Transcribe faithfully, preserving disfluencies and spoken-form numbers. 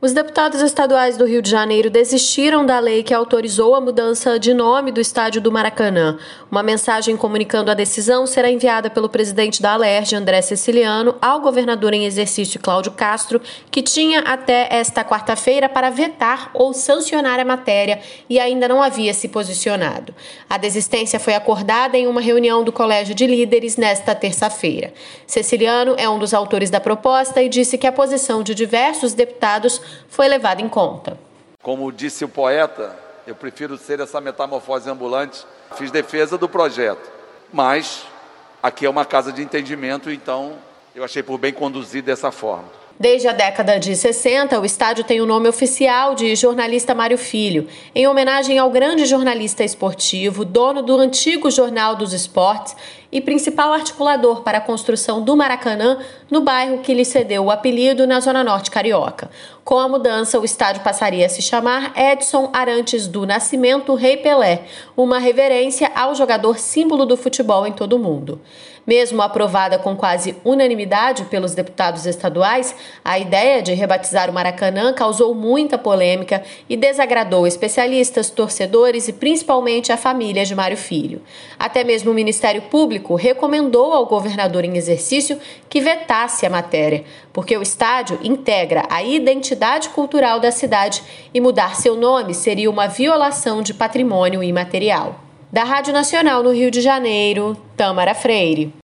Os deputados estaduais do Rio de Janeiro desistiram da lei que autorizou a mudança de nome do estádio do Maracanã. Uma mensagem comunicando a decisão será enviada pelo presidente da Alerj, André Ceciliano, ao governador em exercício Cláudio Castro, que tinha até esta quarta-feira para vetar ou sancionar a matéria e ainda não havia se posicionado. A desistência foi acordada em uma reunião do Colégio de Líderes nesta terça-feira. Ceciliano é um dos autores da proposta e disse que a posição de diversos deputados foi levado em conta. Como disse o poeta, eu prefiro ser essa metamorfose ambulante. Fiz defesa do projeto, mas aqui é uma casa de entendimento, então eu achei por bem conduzir dessa forma. Desde a década de sessenta, o estádio tem o nome oficial de Jornalista Mário Filho, em homenagem ao grande jornalista esportivo, dono do antigo Jornal dos Esportes e principal articulador para a construção do Maracanã, no bairro que lhe cedeu o apelido na Zona Norte Carioca. Com a mudança, o estádio passaria a se chamar Edson Arantes do Nascimento Rei Pelé, uma reverência ao jogador símbolo do futebol em todo o mundo. Mesmo aprovada com quase unanimidade pelos deputados estaduais, a ideia de rebatizar o Maracanã causou muita polêmica e desagradou especialistas, torcedores e principalmente a família de Mário Filho. Até mesmo o Ministério Público recomendou ao governador em exercício que vetasse a matéria, porque o estádio integra a identidade cultural da cidade e mudar seu nome seria uma violação de patrimônio imaterial. Da Rádio Nacional no Rio de Janeiro, Tâmara Freire.